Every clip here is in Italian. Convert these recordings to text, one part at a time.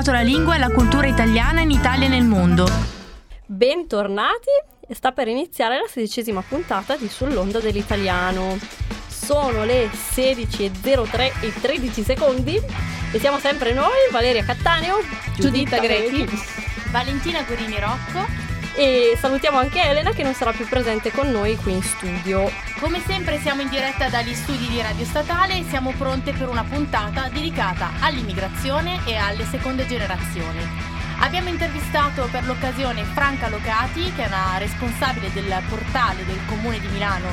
trasformato la lingua e la cultura italiana in Italia e nel mondo. Bentornati, sta per iniziare la 16ª puntata di Sull'onda dell'italiano. Sono le 16:03 e 13 secondi e siamo sempre noi, Valeria Cattaneo, Giuditta Grechi, Valentina Guerini Rocco. E salutiamo anche Elena che non sarà più presente con noi qui in studio. Come sempre siamo in diretta dagli studi di Radio Statale e siamo pronte per una puntata dedicata all'immigrazione e alle seconde generazioni. Abbiamo intervistato per l'occasione Franca Locati, che è una responsabile del portale del Comune di Milano,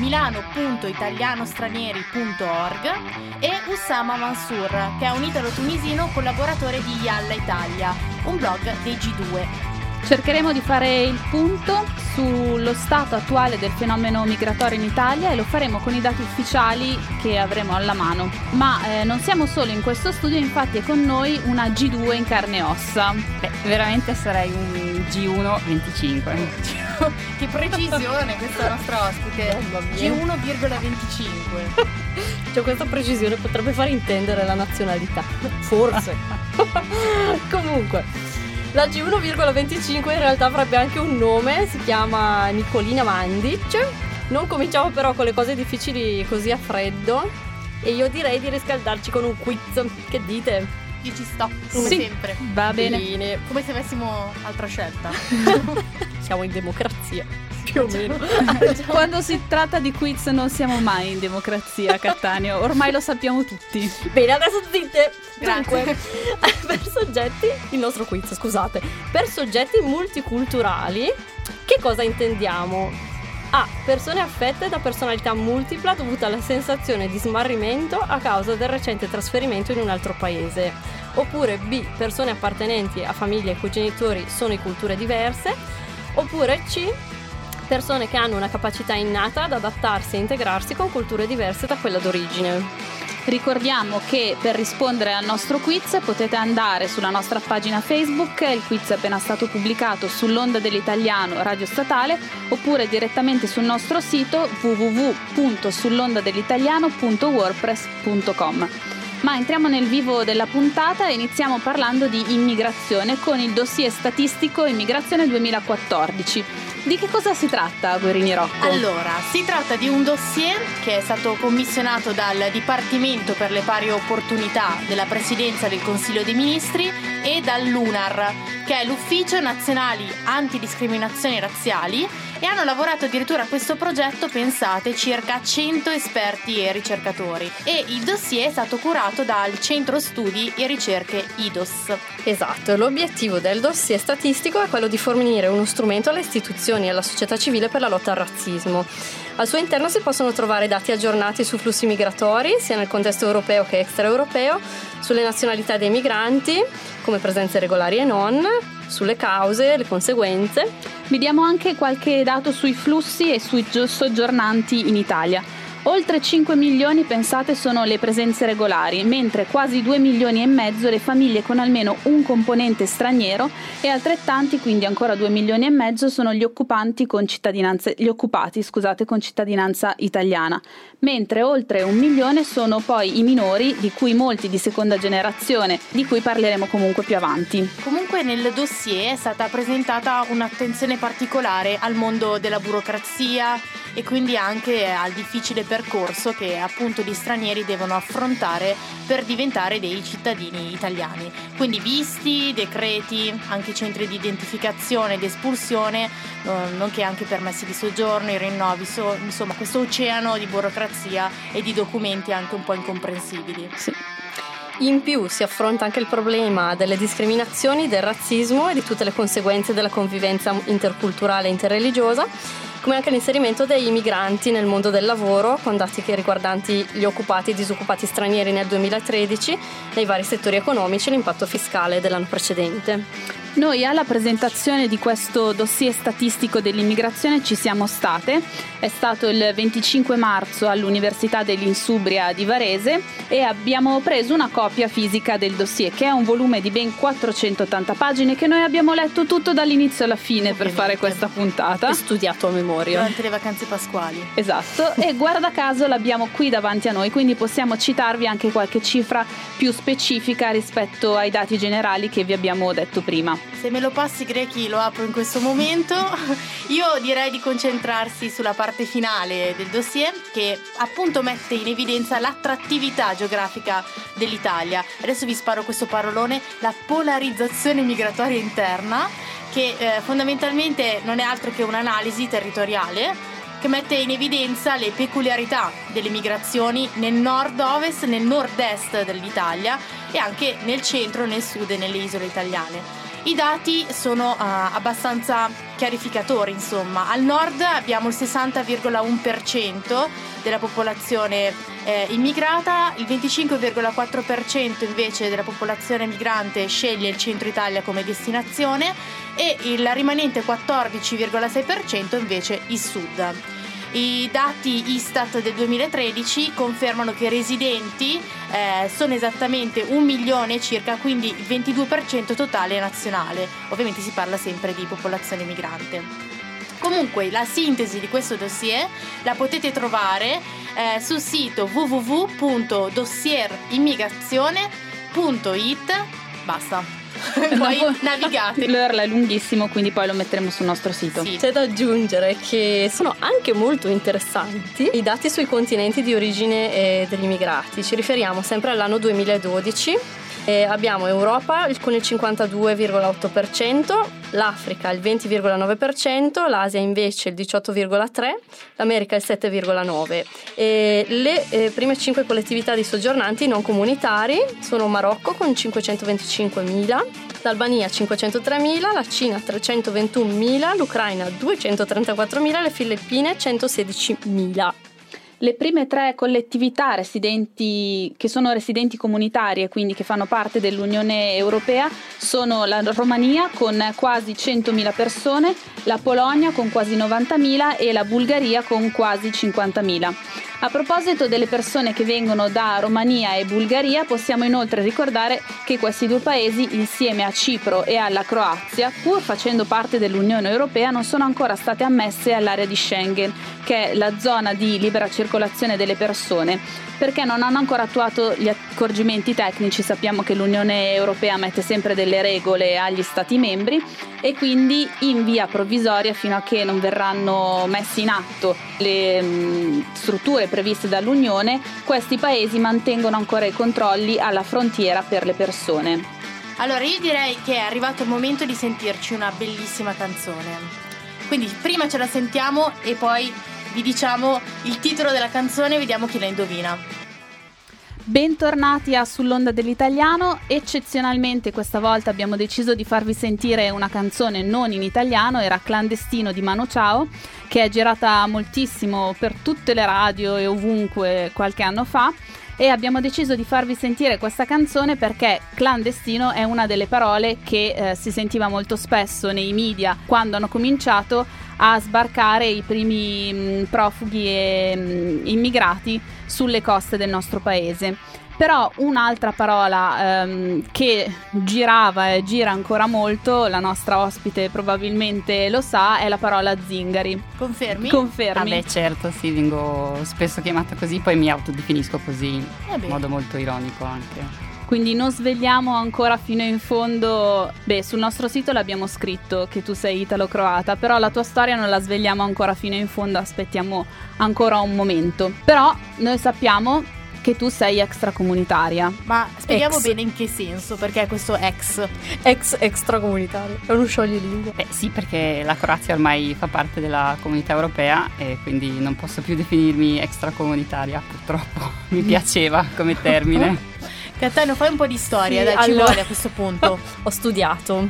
milano.italianostranieri.org, e Oussama Mansour, che è un italo-tunisino collaboratore di Yalla Italia, un blog dei G2. Cercheremo di fare il punto sullo stato attuale del fenomeno migratorio in Italia e lo faremo con i dati ufficiali che avremo alla mano. Ma non siamo solo in questo studio, infatti è con noi una G2 in carne e ossa. Beh, veramente sarei un G1,25. Che precisione questa nostra ospite. G1,25. Cioè, questa precisione potrebbe far intendere la nazionalità. Forse. Comunque, la G1,25 in realtà avrebbe anche un nome, si chiama Nicolina Mandic. Non cominciamo però con le cose difficili così a freddo e io direi di riscaldarci con un quiz. Che dite? Io ci sto, come sempre. Va bene. Come se avessimo altra scelta. Siamo in democrazia, più o meno. Quando si tratta di quiz non siamo mai in democrazia, Cattaneo. Ormai lo sappiamo tutti. Bene, adesso zitte. Grazie. Dunque, per soggetti, il nostro quiz, scusate. Per soggetti multiculturali, che cosa intendiamo? A. Persone affette da personalità multipla dovuta alla sensazione di smarrimento a causa del recente trasferimento in un altro paese. Oppure B. Persone appartenenti a famiglie in cui i genitori sono di culture diverse. Oppure C. Persone che hanno una capacità innata ad adattarsi e integrarsi con culture diverse da quella d'origine. Ricordiamo che per rispondere al nostro quiz potete andare sulla nostra pagina Facebook, il quiz è appena stato pubblicato sull'onda dell'italiano Radio Statale, oppure direttamente sul nostro sito www.sullondadell'italiano.wordpress.com. Ma entriamo nel vivo della puntata e iniziamo parlando di immigrazione con il dossier statistico Immigrazione 2014. Di che cosa si tratta, Guerini Rocco? Allora, si tratta di un dossier che è stato commissionato dal Dipartimento per le pari opportunità della Presidenza del Consiglio dei Ministri e dall'UNAR, che è l'Ufficio Nazionali Antidiscriminazioni Razziali, e hanno lavorato addirittura a questo progetto, pensate, circa 100 esperti e ricercatori. E il dossier è stato curato dal Centro Studi e Ricerche IDOS. Esatto, l'obiettivo del dossier statistico è quello di fornire uno strumento alle istituzioni e alla società civile per la lotta al razzismo. Al suo interno si possono trovare dati aggiornati su flussi migratori, sia nel contesto europeo che extraeuropeo, sulle nazionalità dei migranti, come presenze regolari e non, sulle cause, le conseguenze. Vi diamo anche qualche dato sui flussi e sui soggiornanti in Italia. Oltre 5 milioni, pensate, sono le presenze regolari, mentre quasi 2 milioni e mezzo le famiglie con almeno un componente straniero e altrettanti, quindi ancora 2 milioni e mezzo, sono gli occupati con cittadinanza italiana, mentre oltre 1 milione sono poi i minori, di cui molti di seconda generazione, di cui parleremo comunque più avanti. Comunque nel dossier è stata presentata un'attenzione particolare al mondo della burocrazia e quindi anche al difficile percorso che appunto gli stranieri devono affrontare per diventare dei cittadini italiani. Quindi visti, decreti, anche centri di identificazione ed espulsione, nonché anche permessi di soggiorno, i rinnovi, insomma questo oceano di burocrazia e di documenti anche un po' incomprensibili. Sì. In più si affronta anche il problema delle discriminazioni, del razzismo e di tutte le conseguenze della convivenza interculturale e interreligiosa, come anche l'inserimento dei migranti nel mondo del lavoro, con dati che riguardanti gli occupati e disoccupati stranieri nel 2013 nei vari settori economici e l'impatto fiscale dell'anno precedente. Noi alla presentazione di questo dossier statistico dell'immigrazione ci siamo state, è stato il 25 marzo all'Università dell'Insubria di Varese e abbiamo preso una copia fisica del dossier, che è un volume di ben 480 pagine che noi abbiamo letto tutto dall'inizio alla fine per fare questa puntata. E studiato a memoria. Durante le vacanze pasquali. Esatto, e guarda caso l'abbiamo qui davanti a noi, quindi possiamo citarvi anche qualche cifra più specifica rispetto ai dati generali che vi abbiamo detto prima. Se me lo passi, Grechi, lo apro in questo momento. Io direi di concentrarsi sulla parte finale del dossier, che appunto mette in evidenza l'attrattività geografica dell'Italia. Adesso vi sparo questo parolone: la polarizzazione migratoria interna, che fondamentalmente non è altro che un'analisi territoriale che mette in evidenza le peculiarità delle migrazioni nel nord-ovest, nel nord-est dell'Italia e anche nel centro, nel sud e nelle isole italiane. I dati sono abbastanza chiarificatori, insomma. Al nord abbiamo il 60,1% della popolazione immigrata, il 25,4% invece della popolazione migrante sceglie il centro Italia come destinazione e il rimanente 14,6% invece il sud. I dati Istat del 2013 confermano che i residenti sono esattamente 1 milione circa, quindi il 22% totale nazionale. Ovviamente si parla sempre di popolazione migrante. Comunque la sintesi di questo dossier la potete trovare sul sito www.dossierimmigrazione.it. Basta. Poi navigate. L'URL è lunghissimo, quindi poi lo metteremo sul nostro sito. Sì. C'è da aggiungere che sono anche molto interessanti i dati sui continenti di origine degli immigrati. Ci riferiamo sempre all'anno 2012. Abbiamo Europa con il 52,8%, l'Africa il 20,9%, l'Asia invece il 18,3%, l'America il 7,9%. Le prime 5 collettività di soggiornanti non comunitari sono Marocco con 525.000, l'Albania 503.000, la Cina 321.000, l'Ucraina 234.000, le Filippine 116.000. Le prime 3 collettività residenti che sono residenti comunitari e quindi che fanno parte dell'Unione Europea sono la Romania con quasi 100.000 persone, la Polonia con quasi 90.000 e la Bulgaria con quasi 50.000. A proposito delle persone che vengono da Romania e Bulgaria, possiamo inoltre ricordare che questi 2 paesi, insieme a Cipro e alla Croazia, pur facendo parte dell'Unione Europea, non sono ancora state ammesse all'area di Schengen, che è la zona di libera circolazione delle persone, perché non hanno ancora attuato gli accorgimenti tecnici. Sappiamo che l'Unione Europea mette sempre delle regole agli Stati membri e quindi in via provvisoria, fino a che non verranno messi in atto le strutture previste dall'Unione, questi paesi mantengono ancora i controlli alla frontiera per le persone. Allora io direi che è arrivato il momento di sentirci una bellissima canzone. Quindi prima ce la sentiamo e poi vi diciamo il titolo della canzone e vediamo chi la indovina. Bentornati a Sull'Onda dell'Italiano. Eccezionalmente questa volta abbiamo deciso di farvi sentire una canzone non in italiano, era Clandestino di Manu Chao, che è girata moltissimo per tutte le radio e ovunque qualche anno fa, e abbiamo deciso di farvi sentire questa canzone perché clandestino è una delle parole che si sentiva molto spesso nei media quando hanno cominciato a sbarcare i primi profughi e immigrati sulle coste del nostro paese. Però un'altra parola che girava e gira ancora molto, la nostra ospite probabilmente lo sa, è la parola zingari. Confermi? Confermi? Beh, certo, sì, vengo spesso chiamata così, poi mi autodefinisco così, in modo molto ironico anche. Quindi non svegliamo ancora fino in fondo. Beh, sul nostro sito l'abbiamo scritto che tu sei italo-croata, però la tua storia non la svegliamo ancora fino in fondo, aspettiamo ancora un momento. Però noi sappiamo che tu sei extracomunitaria. Ma spieghiamo bene in che senso, perché questo ex extracomunitario, è uno scioglilingue. Sì, perché la Croazia ormai fa parte della comunità europea e quindi non posso più definirmi extracomunitaria, purtroppo. Mi piaceva come termine. Catano, fai un po' di storia, sì, dai, ci allora, vuole a questo punto. Ho studiato.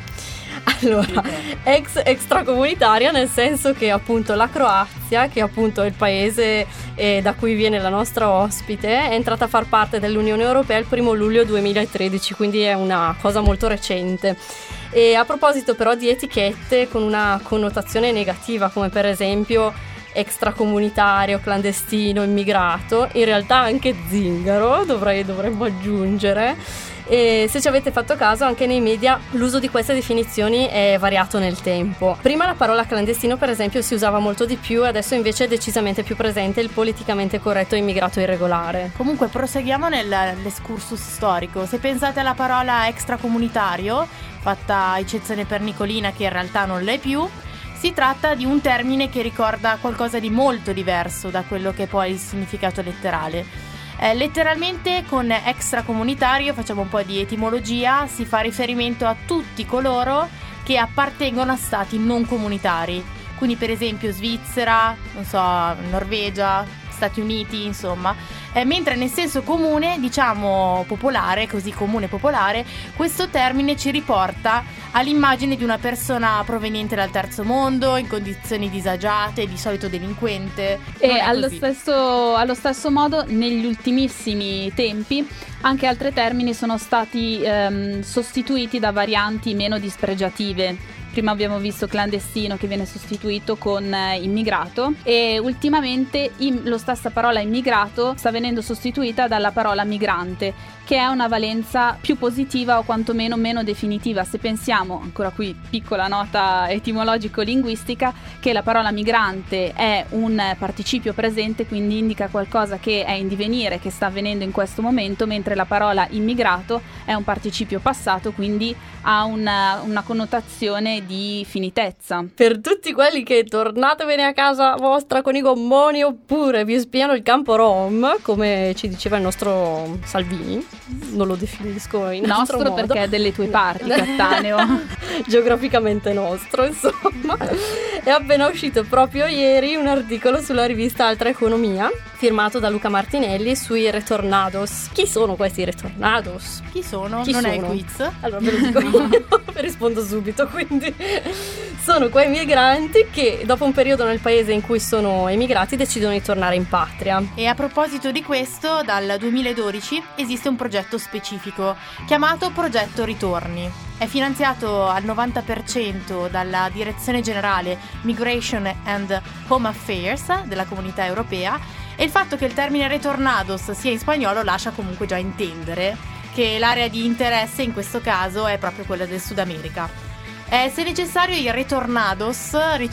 Allora, extracomunitaria nel senso che appunto la Croazia, che appunto è il paese da cui viene la nostra ospite, è entrata a far parte dell'Unione Europea il 1 luglio 2013, quindi è una cosa molto recente. E a proposito però di etichette con una connotazione negativa, come per esempio extracomunitario, clandestino, immigrato, in realtà anche zingaro dovremmo aggiungere. E se ci avete fatto caso, anche nei media l'uso di queste definizioni è variato nel tempo. Prima la parola clandestino per esempio si usava molto di più, adesso invece è decisamente più presente il politicamente corretto immigrato irregolare. Comunque proseguiamo nell'escursus storico. Se pensate alla parola extracomunitario, fatta eccezione per Nicolina che in realtà non l'è più, si tratta di un termine che ricorda qualcosa di molto diverso da quello che è poi il significato letterale. Letteralmente con extracomunitario, facciamo un po' di etimologia, si fa riferimento a tutti coloro che appartengono a stati non comunitari, quindi per esempio Svizzera, non so, Norvegia, Stati Uniti, insomma. Mentre nel senso comune, diciamo popolare, così comune popolare, questo termine ci riporta all'immagine di una persona proveniente dal terzo mondo, in condizioni disagiate, di solito delinquente. E allo stesso modo negli ultimissimi tempi anche altri termini sono stati sostituiti da varianti meno dispregiative. Prima abbiamo visto clandestino che viene sostituito con immigrato e ultimamente la stessa parola immigrato sta venendo sostituita dalla parola migrante, che è una valenza più positiva o quantomeno meno definitiva. Se pensiamo, ancora qui piccola nota etimologico-linguistica, che la parola migrante è un participio presente, quindi indica qualcosa che è in divenire, che sta avvenendo in questo momento, mentre la parola immigrato è un participio passato, quindi ha una connotazione di finitezza. Per tutti quelli che tornatevene a casa vostra con i gommoni oppure vi spiano il campo rom, come ci diceva il nostro Salvini, non lo definisco in altro modo. Perché è delle tue parti, Cattaneo. Geograficamente nostro, insomma. È appena uscito proprio ieri un articolo sulla rivista Altra Economia, firmato da Luca Martinelli, sui retornados. Chi sono questi retornados? Chi sono? Non è il quiz. Allora ve lo dico io, rispondo subito. Quindi sono quei migranti che dopo un periodo nel paese in cui sono emigrati decidono di tornare in patria. E a proposito di questo, dal 2012 esiste un progetto specifico chiamato Progetto Ritorni. È finanziato al 90% dalla Direzione Generale Migration and Home Affairs della Comunità Europea, e il fatto che il termine retornados sia in spagnolo lascia comunque già intendere che l'area di interesse in questo caso è proprio quella del Sud America. Se necessario, i retornados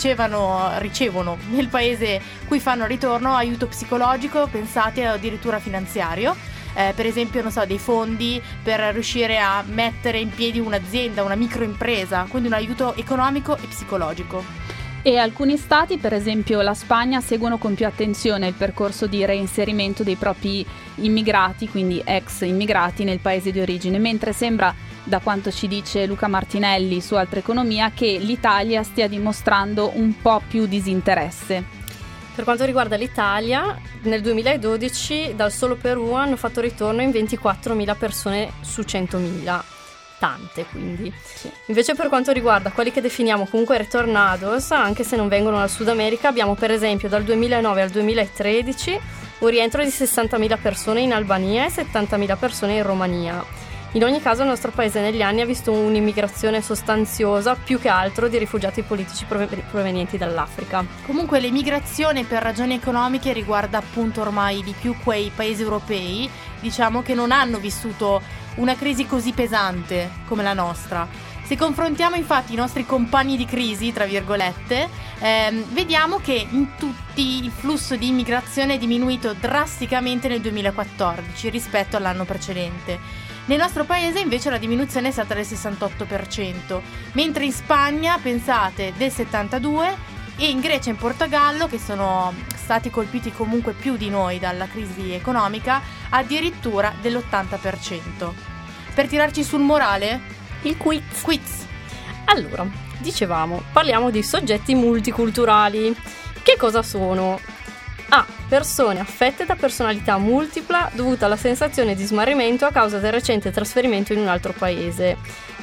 ricevono nel paese cui fanno ritorno aiuto psicologico, pensate, addirittura finanziario. Per esempio, non so, dei fondi per riuscire a mettere in piedi un'azienda, una microimpresa, quindi un aiuto economico e psicologico. E alcuni stati, per esempio la Spagna, seguono con più attenzione il percorso di reinserimento dei propri immigrati, quindi ex immigrati, nel paese di origine, mentre sembra, da quanto ci dice Luca Martinelli su Altra Economia, che l'Italia stia dimostrando un po' più disinteresse. Per quanto riguarda l'Italia, nel 2012 dal solo Perù hanno fatto ritorno in 24.000 persone su 100.000. Tante, quindi. Sì. Invece per quanto riguarda quelli che definiamo comunque retornados, anche se non vengono dal Sud America, abbiamo per esempio dal 2009 al 2013 un rientro di 60.000 persone in Albania e 70.000 persone in Romania. In ogni caso il nostro paese negli anni ha visto un'immigrazione sostanziosa, più che altro di rifugiati politici provenienti dall'Africa. Comunque l'emigrazione per ragioni economiche riguarda appunto ormai di più quei paesi europei, diciamo, che non hanno vissuto una crisi così pesante come la nostra. Se confrontiamo infatti i nostri compagni di crisi, tra virgolette, vediamo che in tutti il flusso di immigrazione è diminuito drasticamente nel 2014 rispetto all'anno precedente. Nel nostro paese invece la diminuzione è stata del 68%, mentre in Spagna, pensate, del 72%, e in Grecia e in Portogallo, che sono stati colpiti comunque più di noi dalla crisi economica, addirittura dell'80%. Per tirarci sul morale, il quiz. Allora, dicevamo, parliamo di soggetti multiculturali. Che cosa sono? A. Persone affette da personalità multipla dovuta alla sensazione di smarrimento a causa del recente trasferimento in un altro paese.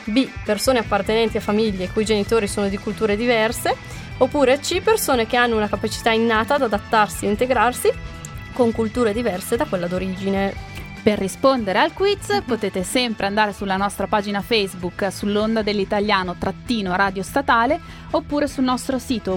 B. Persone appartenenti a famiglie i cui genitori sono di culture diverse. Oppure C. Persone che hanno una capacità innata ad adattarsi e integrarsi con culture diverse da quella d'origine. Per rispondere al quiz potete sempre andare sulla nostra pagina Facebook sull'onda dell'italiano _radio statale oppure sul nostro sito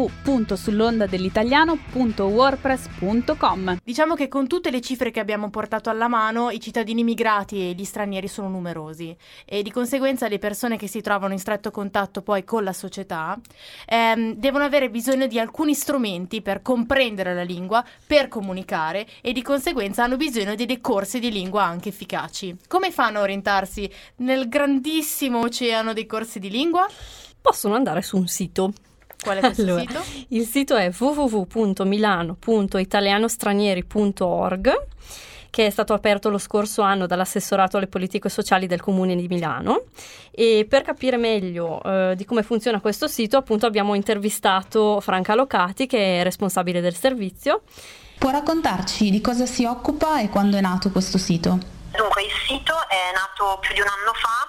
www.sullondadelitaliano.wordpress.com. Diciamo che con tutte le cifre che abbiamo portato alla mano, i cittadini immigrati e gli stranieri sono numerosi e di conseguenza le persone che si trovano in stretto contatto poi con la società devono avere bisogno di alcuni strumenti per comprendere la lingua, per comunicare e di conseguenza hanno bisogno di dei corsi di lingua anche efficaci. Come fanno a orientarsi nel grandissimo oceano dei corsi di lingua? Possono andare su un sito. Qual è questo sito? Il sito è www.milano.italianostranieri.org, che è stato aperto lo scorso anno dall'assessorato alle politiche sociali del Comune di Milano. E per capire meglio di come funziona questo sito, appunto, abbiamo intervistato Franca Locati, che è responsabile del servizio. Può raccontarci di cosa si occupa e quando è nato questo sito? Dunque, il sito è nato più di un anno fa,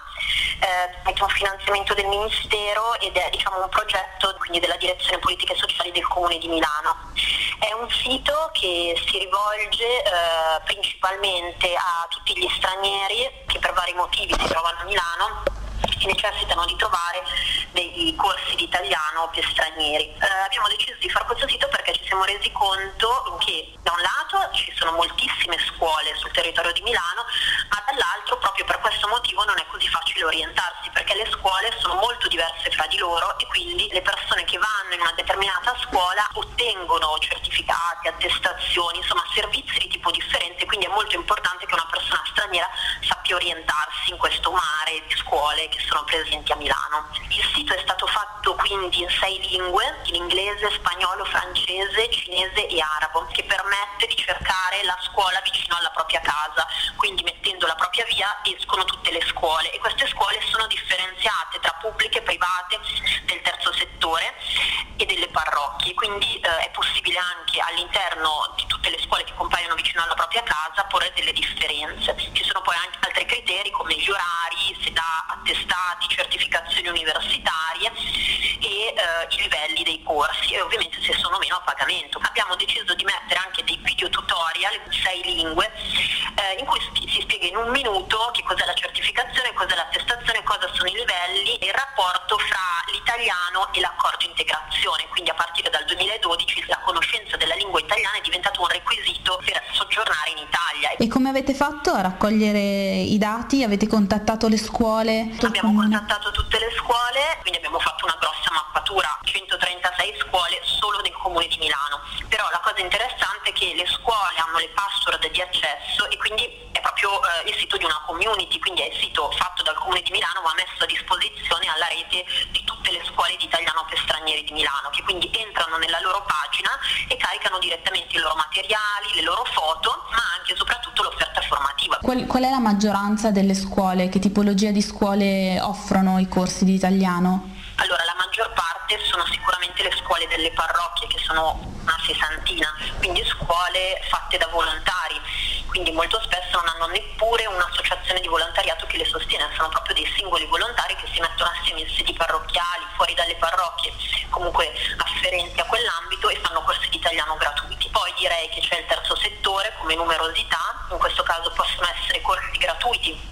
con finanziamento del Ministero ed è un progetto quindi della Direzione Politiche Sociali del Comune di Milano. È un sito che si rivolge principalmente a tutti gli stranieri che per vari motivi si trovano a Milano e necessitano di trovare dei corsi di italiano per stranieri. Abbiamo deciso di fare questo sito perché ci siamo resi conto che da un lato ci sono moltissime scuole sul territorio di Milano, ma dall'altro proprio per questo motivo non è così facile orientarsi, perché le scuole sono molto diverse fra di loro e quindi le persone che vanno in una determinata scuola ottengono certificati, attestazioni, insomma servizi di tipo differente, quindi è molto importante che una persona straniera sappia orientarsi in questo mare di scuole che sono presenti a Milano. Il sito è stato fatto quindi in 6 lingue, in inglese, spagnolo, francese, cinese e arabo, che permette di cercare la scuola vicino alla propria casa, quindi mettendo la propria via escono tutte le scuole e queste scuole sono differenziate tra pubbliche, private, del terzo settore e delle parrocchie, quindi è possibile anche all'interno di tutte le scuole che compaiono vicino alla propria casa porre delle differenze. Ci sono poi anche altri criteri come gli orari, se dà attestati, certificazioni universitarie e i livelli dei corsi e ovviamente se sono meno a pagamento. Abbiamo deciso di mettere anche dei video tutorial in 6 lingue in cui si spiega in un minuto che cos'è la certificazione, cos'è l'attestazione, cosa sono i livelli e il rapporto fra l'italiano e l'accordo integrazione. Quindi a partire dal 2012 la conoscenza della lingua italiana è diventato un requisito per soggiornare in Italia. E come avete fatto a raccogliere i dati? Avete contattato le scuole? Abbiamo contattato tutte le scuole, quindi abbiamo fatto una grossa mappatura, 136 scuole solo nel Comune di Milano. Però la cosa interessante è che le scuole hanno le password di accesso e quindi è proprio il sito di una community, quindi è il sito fatto dal Comune di Milano ma messo a disposizione alla rete di tutte le scuole di italiano per stranieri di Milano, che quindi entrano nella loro pagina e caricano direttamente i loro materiali, le loro foto, ma anche e soprattutto l'offerta formativa. Qual è la maggioranza delle scuole? Che tipologia di scuole offrono i corsi di italiano? Allora, la maggior parte sono sicuramente le scuole delle parrocchie, che sono una sessantina, quindi scuole fatte da volontari, quindi molto spesso non hanno neppure un'associazione di volontariato che le sostiene, sono proprio dei singoli volontari che si mettono assieme in sedi parrocchiali, fuori dalle parrocchie, comunque afferenti a quell'ambito e fanno corsi di italiano gratuiti. Poi direi che c'è il terzo settore come numerosità, in questo caso possono essere corsi gratuiti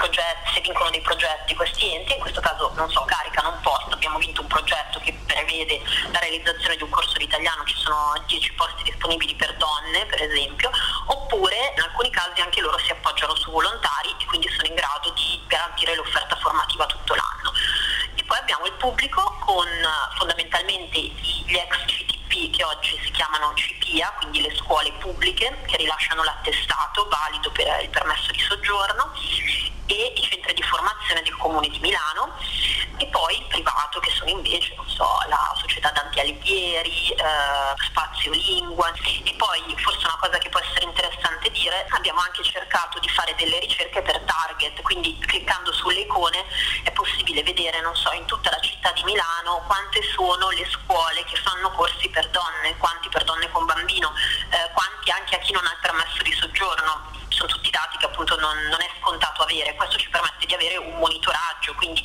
se vincono dei progetti questi enti, in questo caso non so, caricano un post, abbiamo vinto un progetto che prevede la realizzazione di un corso di italiano, ci sono 10 posti disponibili per donne per esempio, oppure in alcuni casi anche loro si appoggiano su volontari e quindi sono in grado di garantire l'offerta formativa tutto l'anno. E poi abbiamo il pubblico con fondamentalmente gli ex CTP che oggi si chiamano CPIA, quindi le scuole pubbliche che rilasciano l'attestato valido per il permesso di soggiorno, e i centri di formazione del Comune di Milano, e poi il privato che sono invece, non so, la società Dante Alighieri, Spazio Lingua. E poi forse una cosa che può essere interessante dire, abbiamo anche cercato di fare delle ricerche per target, quindi cliccando sulle icone è possibile vedere, non so, in tutta la città di Milano quante sono le scuole che fanno corsi per donne, quanti per donne con bambino, quanti anche a chi non ha il permesso di soggiorno. Sono tutti dati che appunto non è scontato avere, questo ci permette di avere un monitoraggio, quindi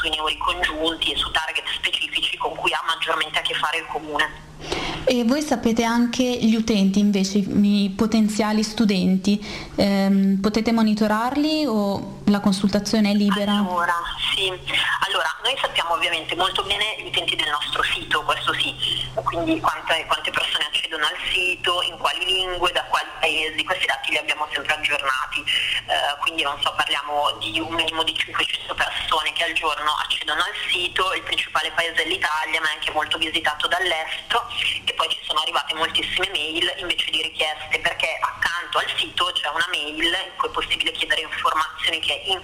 sui neuricongiunti e su target specifici con cui ha maggiormente a che fare il comune. E voi sapete anche gli utenti invece, i potenziali studenti, potete monitorarli o la consultazione è libera? Allora, noi sappiamo ovviamente molto bene gli utenti del nostro sito, questo sì, quindi quante persone accedono al sito, in quali lingue, da quali paesi, questi dati li abbiamo sempre aggiornati, quindi non so, parliamo di un minimo di 500 persone che al giorno accedono al sito, il principale paese è l'Italia ma è anche molto visitato dall'estero, e poi ci sono arrivate moltissime mail invece di richieste, perché accanto al sito c'è una mail in cui è possibile chiedere informazioni che è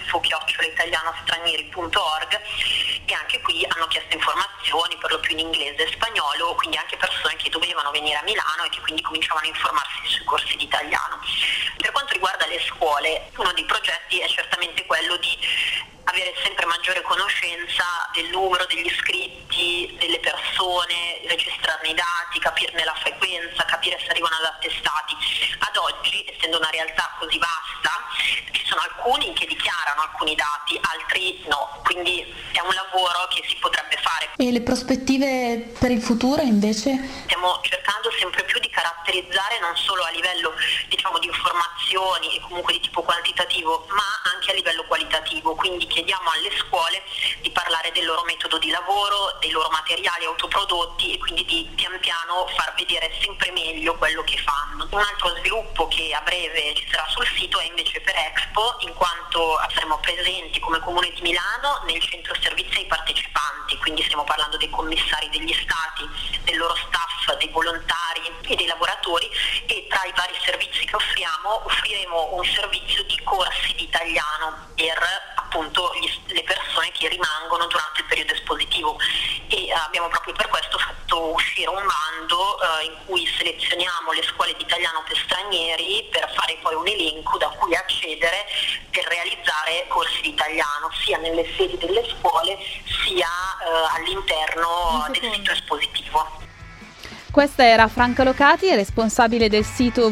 info@italianostranieri.org, e anche qui hanno chiesto informazioni per lo più in inglese e spagnolo, quindi anche persone che dovevano venire a Milano e che quindi cominciavano a informarsi sui corsi di italiano. Per quanto riguarda le scuole, uno dei progetti è certamente quello di avere sempre maggiore conoscenza del numero degli iscritti, delle persone, registrarne i dati, capirne la frequenza, capire se arrivano ad attestati. Ad oggi, essendo una realtà così vasta, ci sono alcuni che dichiarano alcuni dati, altri no, quindi è un lavoro che si potrebbe fare. E le prospettive per il futuro invece? Stiamo cercando sempre più di caratterizzare non solo a livello, diciamo, di informazioni e comunque di tipo quantitativo, ma anche a livello qualitativo, quindi chiediamo alle scuole di parlare del loro metodo di lavoro, dei loro materiali autoprodotti, e quindi di pian piano far vedere sempre meglio quello che fanno. Un altro sviluppo che a breve ci sarà sul sito è invece per Expo, in quanto saremo presenti come Comune di Milano nel centro servizi ai partecipanti, quindi stiamo parlando dei commissari degli stati, del loro staff, dei volontari e dei lavoratori, e tra i vari servizi che offriremo un servizio di corsi di italiano per appunto le persone che rimangono durante il periodo espositivo, e abbiamo proprio per questo fatto uscire un bando in cui selezioniamo le scuole di italiano per stranieri per fare poi un elenco da cui accedere per realizzare corsi di italiano sia nelle sedi delle scuole sia all'interno del sito espositivo. Questa era Franca Locati, responsabile del sito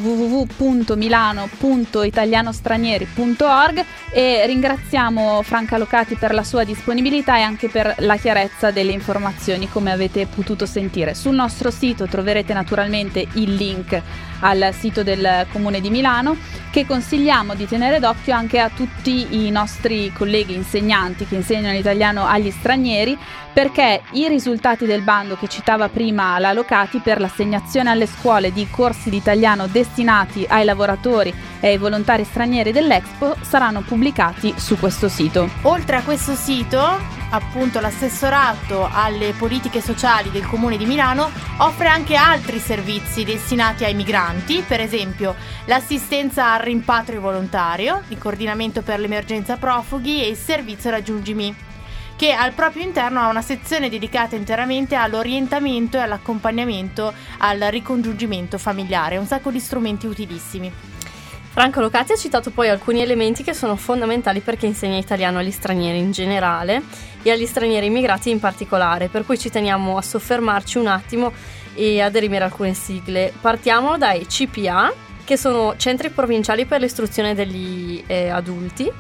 www.milano.italianostranieri.org, e ringraziamo Franca Locati per la sua disponibilità e anche per la chiarezza delle informazioni, come avete potuto sentire. Sul nostro sito troverete naturalmente il link al sito del Comune di Milano, che consigliamo di tenere d'occhio anche a tutti i nostri colleghi insegnanti che insegnano italiano agli stranieri, perché i risultati del bando che citava prima la Locati per l'assegnazione alle scuole di corsi di italiano destinati ai lavoratori e ai volontari stranieri dell'Expo saranno pubblicati su questo sito. Oltre a questo sito, appunto, l'assessorato alle politiche sociali del Comune di Milano offre anche altri servizi destinati ai migranti, per esempio l'assistenza al rimpatrio volontario, il coordinamento per l'emergenza profughi e il servizio raggiungimi, che al proprio interno ha una sezione dedicata interamente all'orientamento e all'accompagnamento al ricongiungimento familiare, un sacco di strumenti utilissimi. Franca Locati ha citato poi alcuni elementi che sono fondamentali per chi insegna italiano agli stranieri in generale e agli stranieri immigrati in particolare, per cui ci teniamo a soffermarci un attimo e a derimere alcune sigle. Partiamo dai CPA, che sono Centri Provinciali per l'Istruzione degli Adulti,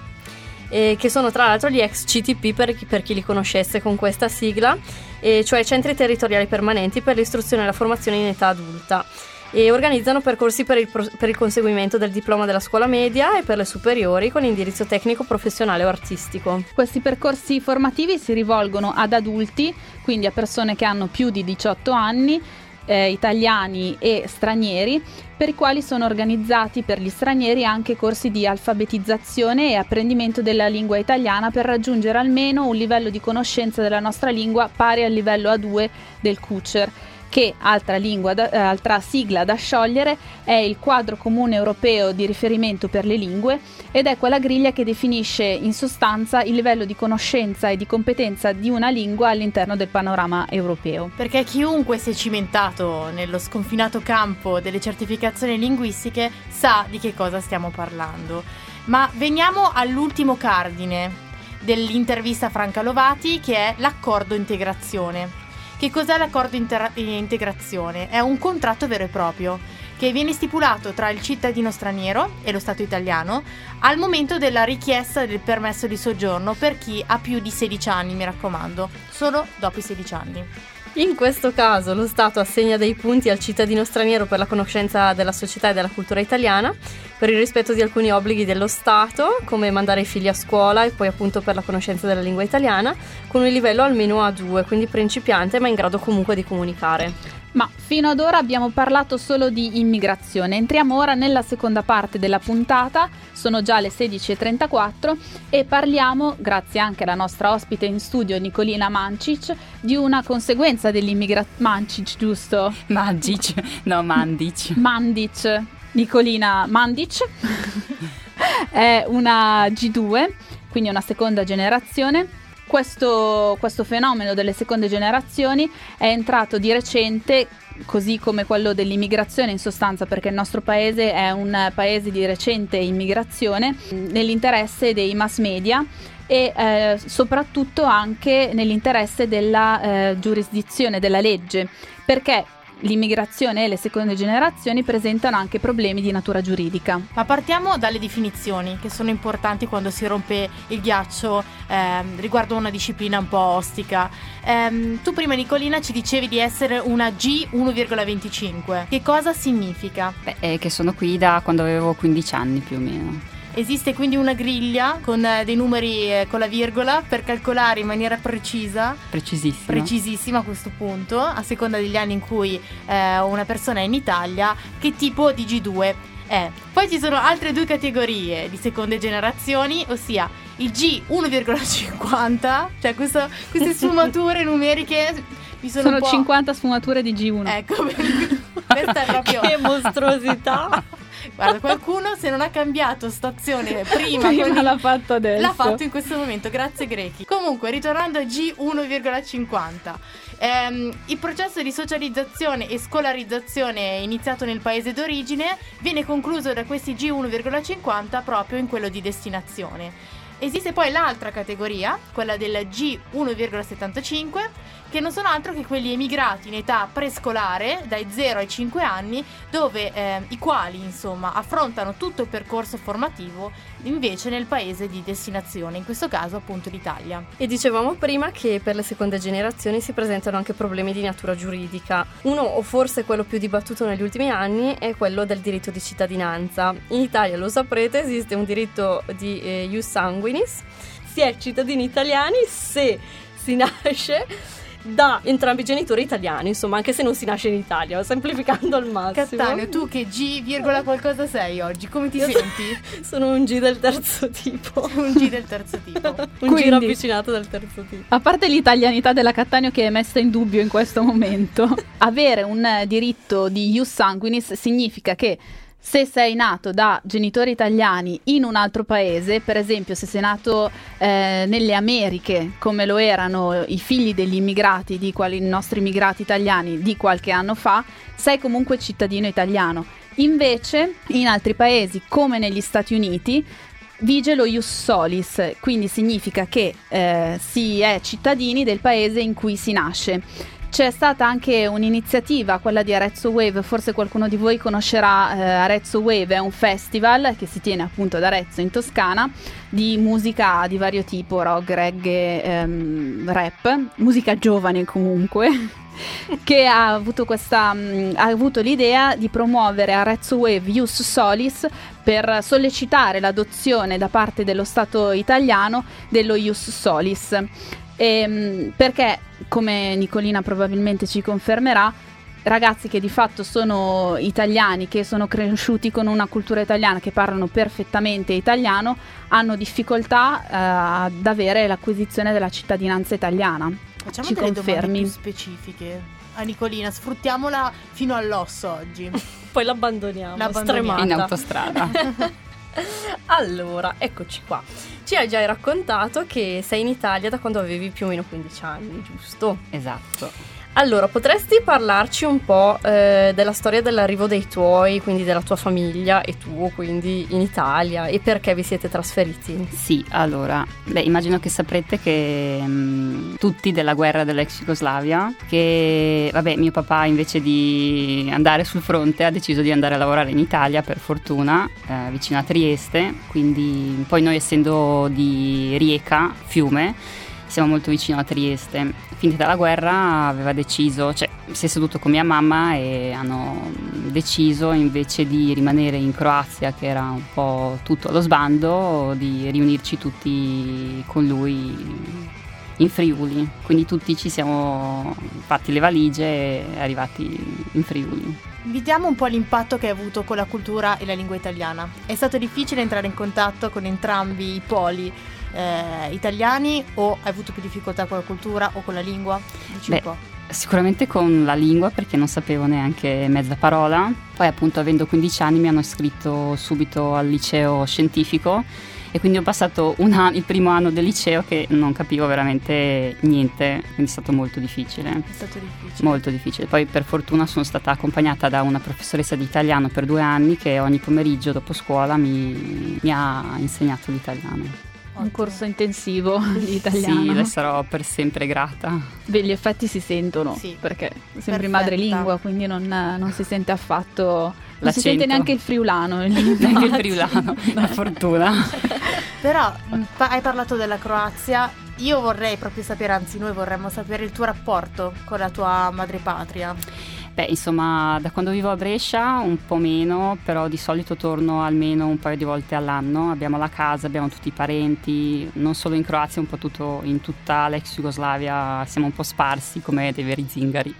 che sono tra l'altro gli ex CTP per chi li conoscesse con questa sigla, cioè Centri Territoriali Permanenti per l'Istruzione e la Formazione in età adulta, e organizzano percorsi per il conseguimento del diploma della scuola media e per le superiori con indirizzo tecnico, professionale o artistico. Questi percorsi formativi si rivolgono ad adulti, quindi a persone che hanno più di 18 anni, italiani e stranieri, per i quali sono organizzati per gli stranieri anche corsi di alfabetizzazione e apprendimento della lingua italiana per raggiungere almeno un livello di conoscenza della nostra lingua pari al livello A2 del CUCER, che, altra sigla da sciogliere, è il quadro comune europeo di riferimento per le lingue, ed è quella griglia che definisce in sostanza il livello di conoscenza e di competenza di una lingua all'interno del panorama europeo. Perché chiunque si è cimentato nello sconfinato campo delle certificazioni linguistiche sa di che cosa stiamo parlando. Ma veniamo all'ultimo cardine dell'intervista a Franca Locati, che è l'accordo integrazione. Che cos'è l'accordo integrazione? È un contratto vero e proprio che viene stipulato tra il cittadino straniero e lo Stato italiano al momento della richiesta del permesso di soggiorno per chi ha più di 16 anni, mi raccomando, solo dopo i 16 anni. In questo caso lo Stato assegna dei punti al cittadino straniero per la conoscenza della società e della cultura italiana, per il rispetto di alcuni obblighi dello Stato, come mandare i figli a scuola e poi appunto per la conoscenza della lingua italiana, con un livello almeno A2, quindi principiante ma in grado comunque di comunicare. Ma fino ad ora abbiamo parlato solo di immigrazione. Entriamo ora nella seconda parte della puntata, sono già le 16:34 e parliamo, grazie anche alla nostra ospite in studio Nicolina Mancic, di una conseguenza dell'immigrazione. Mancic, giusto? Mandic, no Mandic. Mandic, Nicolina Mandic è una G2, quindi una seconda generazione. Questo fenomeno delle seconde generazioni è entrato di recente, così come quello dell'immigrazione in sostanza, perché il nostro paese è un paese di recente immigrazione, nell'interesse dei mass media e soprattutto anche nell'interesse della giurisdizione, della legge, perché l'immigrazione e le seconde generazioni presentano anche problemi di natura giuridica. Ma partiamo dalle definizioni, che sono importanti quando si rompe il ghiaccio riguardo una disciplina un po' ostica. Tu prima, Nicolina, ci dicevi di essere una G1,25. Che cosa significa? Che sono qui da quando avevo 15 anni più o meno. Esiste quindi una griglia con dei numeri con la virgola per calcolare in maniera precisissima a questo punto, a seconda degli anni in cui una persona è in Italia, che tipo di G2 è. Poi ci sono altre due categorie di seconde generazioni, ossia il G1,50, cioè queste sfumature numeriche. Sono 50 sfumature di G1. Ecco, questa è proprio che mostruosità. Guarda, qualcuno se non ha cambiato stazione prima l'ha fatto adesso. L'ha fatto in questo momento, grazie Grechi. Comunque, ritornando a G1,50, il processo di socializzazione e scolarizzazione iniziato nel paese d'origine viene concluso da questi G1,50 proprio in quello di destinazione. Esiste poi l'altra categoria, quella del G1,75, che non sono altro che quelli emigrati in età prescolare dai 0 ai 5 anni, dove i quali insomma affrontano tutto il percorso formativo invece nel paese di destinazione, in questo caso appunto l'Italia. E dicevamo prima che per le seconde generazioni si presentano anche problemi di natura giuridica. Uno, o forse quello più dibattuto negli ultimi anni, è quello del diritto di cittadinanza. In Italia, lo saprete, esiste un diritto di ius sanguinis, si è cittadini italiani se si nasce da entrambi i genitori italiani, insomma, anche se non si nasce in Italia, semplificando al massimo. Cattaneo, tu che G, qualcosa sei oggi? Come ti senti? Sono un G del terzo tipo. Un G del terzo tipo. Un G ravvicinato del terzo tipo. A parte l'italianità della Cattaneo che è messa in dubbio in questo momento, avere un diritto di ius sanguinis significa che se sei nato da genitori italiani in un altro paese, per esempio se sei nato nelle Americhe, come lo erano i figli degli immigrati, i nostri immigrati italiani di qualche anno fa, sei comunque cittadino italiano. Invece in altri paesi, come negli Stati Uniti, vige lo ius solis, quindi significa che si è cittadini del paese in cui si nasce. C'è stata anche un'iniziativa, quella di Arezzo Wave, forse qualcuno di voi conoscerà Arezzo Wave, è un festival che si tiene appunto ad Arezzo in Toscana di musica di vario tipo, rock, reggae, rap, musica giovane comunque, che ha avuto l'idea di promuovere Arezzo Wave Ius Solis per sollecitare l'adozione da parte dello Stato italiano dello Ius Solis. Perché, come Nicolina probabilmente ci confermerà, ragazzi che di fatto sono italiani, che sono cresciuti con una cultura italiana, che parlano perfettamente italiano, hanno difficoltà ad avere l'acquisizione della cittadinanza italiana. Facciamo ci delle confermi? domande più specifiche a Nicolina, sfruttiamola fino all'osso oggi. Poi l'abbandoniamo stremata in autostrada. Allora, eccoci qua. Ci hai già raccontato che sei in Italia da quando avevi più o meno 15 anni, giusto? Esatto. Allora, potresti parlarci un po' della storia dell'arrivo dei tuoi, quindi della tua famiglia e tuo, quindi in Italia, e perché vi siete trasferiti? Sì, allora, immagino che saprete che tutti della guerra dell'ex Jugoslavia, che vabbè, mio papà invece di andare sul fronte ha deciso di andare a lavorare in Italia, per fortuna, vicino a Trieste, quindi poi noi essendo di Rijeka, Fiume, siamo molto vicino a Trieste. Finita la guerra aveva deciso, cioè si è seduto con mia mamma e hanno deciso, invece di rimanere in Croazia, che era un po' tutto allo sbando, di riunirci tutti con lui in Friuli. Quindi tutti ci siamo fatti le valigie e arrivati in Friuli. Vediamo un po' l'impatto che hai avuto con la cultura e la lingua italiana. È stato difficile entrare in contatto con entrambi i poli italiani, o hai avuto più difficoltà con la cultura o con la lingua? Dici un po'. Sicuramente con la lingua, perché non sapevo neanche mezza parola. Poi appunto, avendo 15 anni, mi hanno iscritto subito al liceo scientifico e quindi ho passato il primo anno del liceo che non capivo veramente niente, quindi è stato molto difficile. È stato difficile. Molto difficile. Poi per fortuna sono stata accompagnata da una professoressa di italiano per 2 anni che ogni pomeriggio dopo scuola mi ha insegnato l'italiano. Un corso intensivo di italiano. Sì, le sarò per sempre grata. Beh, gli effetti si sentono, sì, perché sembri perfetta. Madrelingua, quindi non si sente affatto, non l'accento. si sente neanche il friulano. Neanche il friulano, per fortuna. Però hai parlato della Croazia, io vorrei proprio sapere, anzi noi vorremmo sapere il tuo rapporto con la tua madrepatria. Beh, insomma, da quando vivo a Brescia un po' meno, però di solito torno almeno un paio di volte all'anno. Abbiamo la casa, abbiamo tutti i parenti, non solo in Croazia, un po' in tutta l'ex Jugoslavia, siamo un po' sparsi come dei veri zingari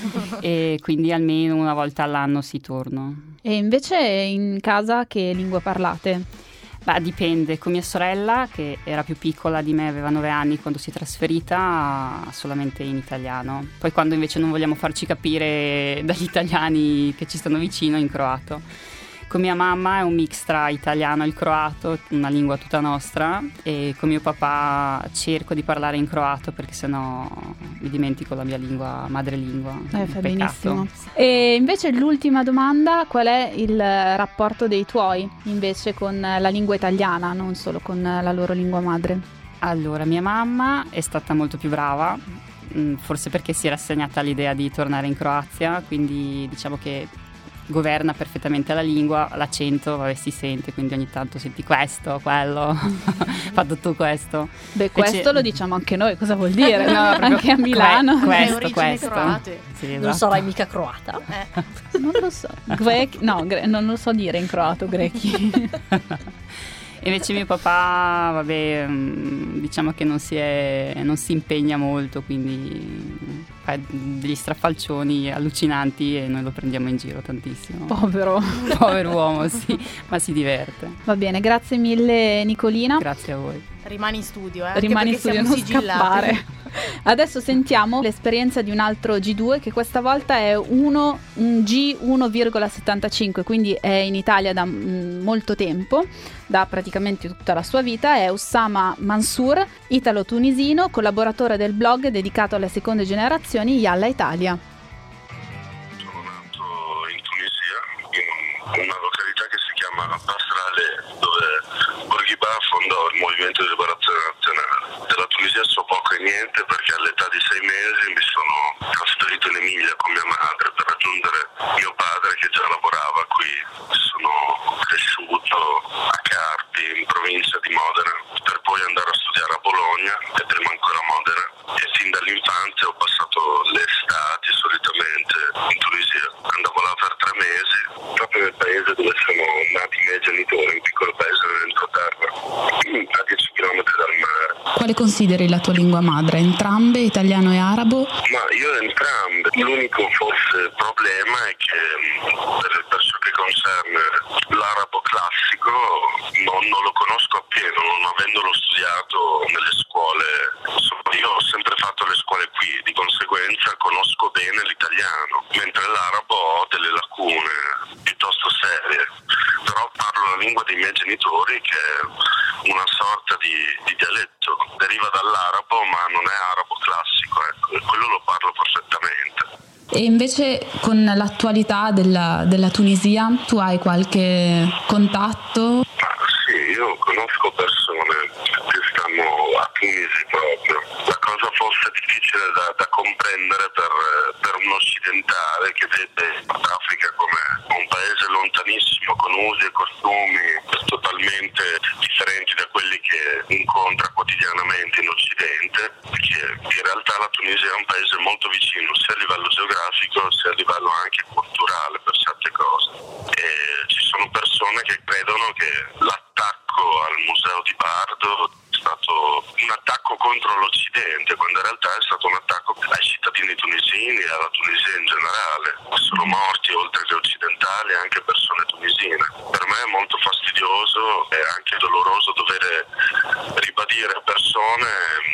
e quindi almeno una volta all'anno si torno. E invece in casa che lingua parlate? Beh, dipende. Con mia sorella, che era più piccola di me, aveva 9 anni quando si è trasferita, solamente in italiano. Poi quando invece non vogliamo farci capire dagli italiani che ci stanno vicino, in croato. Con mia mamma è un mix tra italiano e il croato, una lingua tutta nostra, e con mio papà cerco di parlare in croato perché sennò mi dimentico la mia lingua, madrelingua. Fai Peccato. benissimo. E invece l'ultima domanda, qual è il rapporto dei tuoi invece con la lingua italiana, non solo con la loro lingua madre? Allora, mia mamma è stata molto più brava, forse perché si era assegnata all'idea di tornare in Croazia, quindi diciamo che governa perfettamente la lingua, l'accento vabbè si sente, quindi ogni tanto senti questo, quello, fatto tu questo. Beh, questo lo diciamo anche noi, cosa vuol dire? No, anche a Milano. Questo. Sì, esatto. Non sarai mica croata? Non lo so. Non lo so dire in croato, grechi. Invece mio papà, vabbè, diciamo che non si impegna molto, quindi fa degli strafalcioni allucinanti e noi lo prendiamo in giro tantissimo. Povero uomo, sì, ma si diverte. Va bene, grazie mille Nicolina. Grazie a voi. Rimani in studio, Rimani in studio, non scappare. Adesso sentiamo l'esperienza di un altro G2 che questa volta è un G1,75, quindi è in Italia da molto tempo, da praticamente tutta la sua vita. È Oussama Mansour, italo-tunisino, collaboratore del blog dedicato alle seconde generazioni Yalla Italia. Sono nato in Tunisia, in una località che si chiama Basrale, dove Bourguiba fondò il Movimento di Liberazione Nazionale. Della Tunisia so poco e niente perché all'età di 6 mesi mi sono trasferito in Emilia con mia madre per raggiungere mio padre che già lavorava qui. Sono cresciuto a Carpi, in provincia di Modena, per poi andare a studiare a Bologna e prima ancora a Modena. E fin dall'infanzia ho passato le estati solitamente in Tunisia. Andavo là per 3 mesi, proprio nel paese dove sono nati i miei genitori, un piccolo paese nell'entroterra, a 10 km dal mare. Quale consideri la tua lingua madre? Entrambe, italiano e arabo? Ma io entrambe. L'unico forse problema è che per ciò che concerne l'arabo classico non lo conosco appieno, non avendolo studiato nelle scuole. Io ho sempre fatto le scuole qui, di conseguenza conosco bene l'italiano, mentre l'arabo ho delle lacune piuttosto serie. Però parlo la lingua dei miei genitori, che è una sorta di dialetto, deriva dall'arabo ma non è arabo classico, ecco, e quello lo parlo perfettamente. E invece con l'attualità della Tunisia, tu hai qualche contatto? Sì, io conosco persone che stanno a Tunisi proprio. La cosa forse abbastanza difficile da comprendere per un occidentale che vede il South Africa come un paese lontanissimo, con usi e costumi totalmente differenti da quelli che incontra quotidianamente in Occidente, perché in realtà la Tunisia è un paese molto vicino sia a livello geografico sia a livello anche culturale per certe cose, e ci sono persone che credono che l'attacco al museo di Bardo è stato un attacco contro l'Occidente, quando in realtà è stato un attacco ai cittadini tunisini e alla Tunisia in generale. Sono morti, oltre che occidentali, anche persone tunisine. Per me è molto fastidioso e anche doloroso dover ribadire a persone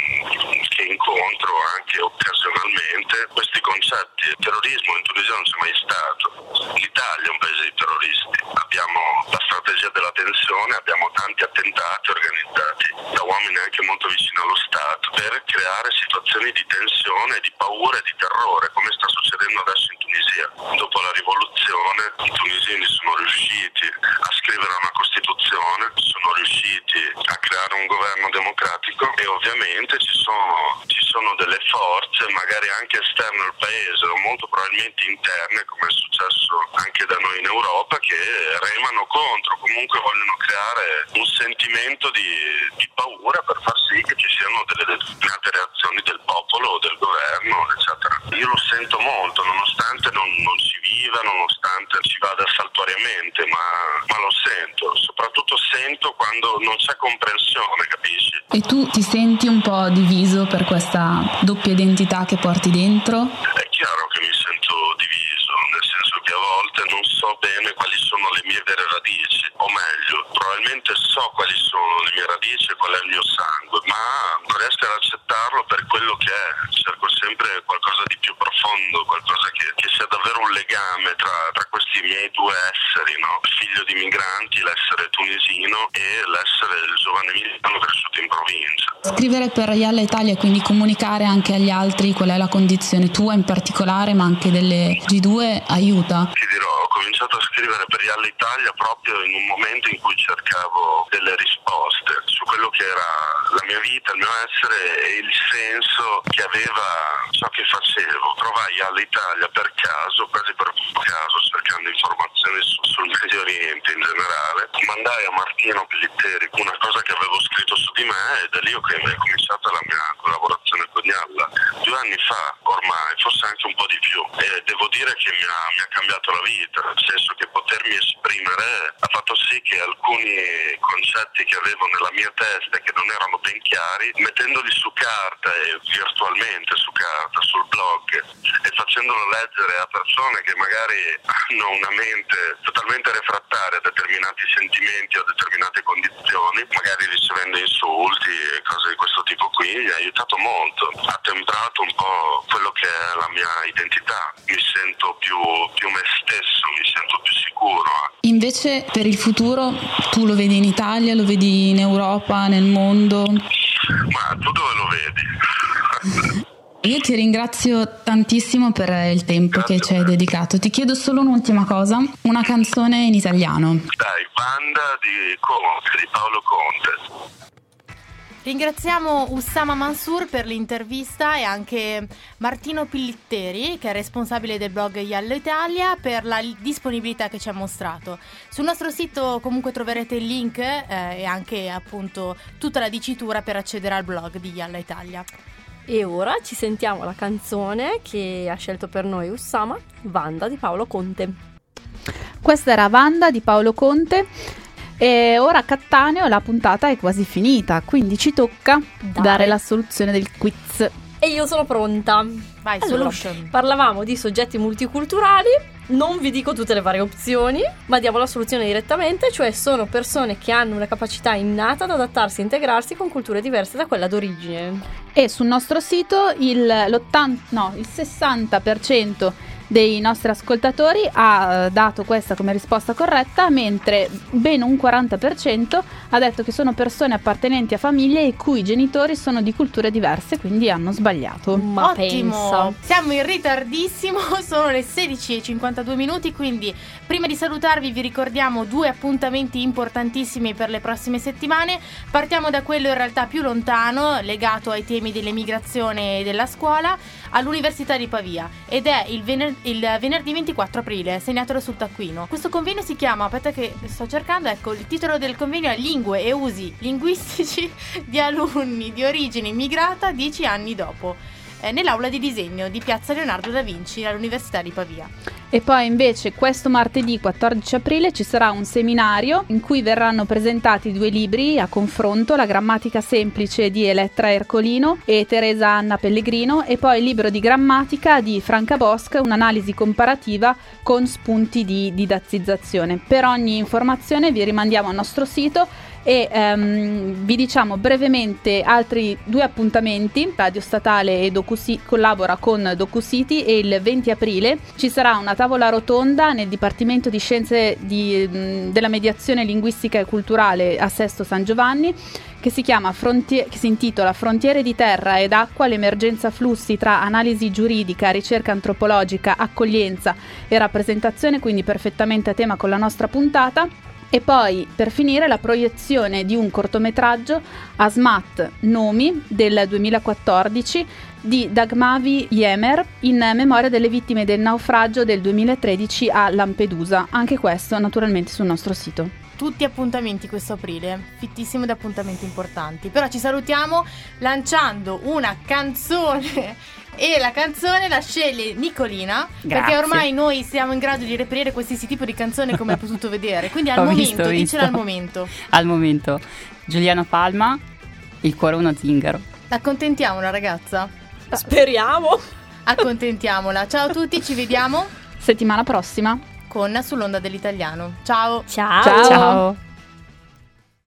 che incontro anche occasionalmente questi concetti. Il terrorismo in Tunisia non c'è mai stato. L'Italia è un paese di terroristi. Abbiamo la strategia della tensione, abbiamo tanti attentati organizzati da uomini anche molto vicini allo Stato per creare situazioni di tensione, di paura e di terrore, come sta succedendo adesso in Tunisia. Dopo la rivoluzione i tunisini sono riusciti a scrivere una Costituzione, sono riusciti a creare un governo democratico e ovviamente ci sono delle forze magari anche esterne al paese o molto probabilmente interne, come è successo anche da noi in Europa, che remano contro, comunque vogliono creare un sentimento di paura per far sì che ci siano delle determinate reazioni del popolo o del governo, eccetera. Io lo sento molto, nonostante non ci viva, nonostante ci vada saltuariamente, ma lo sento, soprattutto sento quando non c'è comprensione, capisci? E tu ti senti un po' diviso per questa doppia identità che porti dentro? È chiaro che mi sento diviso, nel senso che a volte non so bene quali sono le mie vere radici, o meglio, probabilmente so quali sono le mie radici e qual è il mio sangue, ma non riesco ad accettarlo per quello che è. Cerco sempre qualcosa di più profondo, qualcosa che sia davvero un legame tra questi miei due esseri, no? Figlio di migranti, l'essere tunisino, e l'essere il giovane milano cresciuto in provincia. Scrivere per Yalla Italia e quindi comunicare anche agli altri qual è la condizione tua in particolare, ma anche delle G2, aiuta? Ti dirò, ho cominciato a scrivere per Yalla Italia proprio in un momento in cui cercavo delle risposte su quello che era la mia vita, il mio essere e il senso che aveva ciò che facevo. Trovai Yalla Italia per caso, quasi per caso, cercando informazioni sul Medio Oriente in generale. Mandai a Martino Pellitteri una cosa che avevo scritto su di me ed è lì che è cominciata la mia collaborazione con Yalla 2 anni fa ormai, forse anche un po' di più, e devo dire che mi ha cambiato la vita, nel senso che potermi esprimere ha fatto sì che alcuni concetti che avevo nella mia testa e che non erano ben chiari, mettendoli su carta e virtualmente su carta, sul blog, e facendolo leggere a persone che magari hanno una mente totalmente refrattaria a determinati sentimenti o a determinate condizioni, magari ricevendo insulti e cose di questo tipo qui, mi ha aiutato molto, ha temprato un po' quello che è la mia identità, mi sento più me stesso, mi sento più sicuro. Invece per il futuro tu lo vedi in Italia, lo vedi in Europa, nel mondo? Ma tu dove lo vedi? Io ti ringrazio tantissimo per il tempo che ci hai dedicato. Ti chiedo solo un'ultima cosa, una canzone in italiano. Dai, Banda di Conte, di Paolo Conte. Ringraziamo Oussama Mansour per l'intervista e anche Martino Pellitteri, che è responsabile del blog Yalla Italia, per la disponibilità che ci ha mostrato. Sul nostro sito comunque troverete il link e anche appunto tutta la dicitura per accedere al blog di Yalla Italia. E ora ci sentiamo la canzone che ha scelto per noi Oussama, Vanda di Paolo Conte. Questa era Vanda di Paolo Conte. E ora Cattaneo, la puntata è quasi finita, quindi ci tocca dare la soluzione del quiz. E io sono pronta. Vai, allora, solution. Parlavamo di soggetti multiculturali, non vi dico tutte le varie opzioni, ma diamo la soluzione direttamente, cioè sono persone che hanno una capacità innata ad adattarsi e integrarsi con culture diverse da quella d'origine. E sul nostro sito il 60% dei nostri ascoltatori ha dato questa come risposta corretta, mentre ben un 40% ha detto che sono persone appartenenti a famiglie i cui genitori sono di culture diverse, quindi hanno sbagliato. Ma Ottimo, pensa. siamo in ritardissimo, sono le 16:52 minuti, quindi prima di salutarvi vi ricordiamo 2 appuntamenti importantissimi per le prossime settimane. Partiamo da quello in realtà più lontano, legato ai temi dell'emigrazione e della scuola, all'Università di Pavia, ed è il venerdì 24 aprile, segnatelo sul taccuino. Questo convegno si chiama, aspetta che sto cercando, ecco, il titolo del convegno è Lingue e usi linguistici di alunni di origine immigrata 10 anni dopo, nell'aula di disegno di Piazza Leonardo da Vinci all'Università di Pavia. E poi invece questo martedì 14 aprile ci sarà un seminario in cui verranno presentati 2 libri a confronto, La grammatica semplice di Elettra Ercolino e Teresa Anna Pellegrino, e poi il libro di grammatica di Franca Bosch, un'analisi comparativa con spunti di didattizzazione. Per ogni informazione vi rimandiamo al nostro sito e vi diciamo brevemente altri 2 appuntamenti. Radio Statale e collabora con DocuCity, e il 20 aprile ci sarà una tavola rotonda nel Dipartimento di Scienze della Mediazione Linguistica e Culturale a Sesto San Giovanni, che si intitola Frontiere di terra ed acqua, l'emergenza flussi tra analisi giuridica, ricerca antropologica, accoglienza e rappresentazione, quindi perfettamente a tema con la nostra puntata. E poi, per finire, la proiezione di un cortometraggio, Asmat Nomi, del 2014, di Dagmavi Yemer, in memoria delle vittime del naufragio del 2013 a Lampedusa. Anche questo naturalmente sul nostro sito. Tutti appuntamenti questo aprile, fittissimo di appuntamenti importanti. Però ci salutiamo lanciando una canzone, e la canzone la sceglie Nicolina. Grazie. Perché ormai noi siamo in grado di reperire qualsiasi tipo di canzone, come hai potuto vedere. Quindi al Ho momento, visto. dicela al momento. Al momento, Giuliano Palma, Il cuore uno zingaro. Accontentiamo la ragazza? Speriamo. Accontentiamola. Ciao a tutti, ci vediamo Settimana prossima. con Sull'onda dell'italiano. Ciao. Ciao. Ciao. Ciao.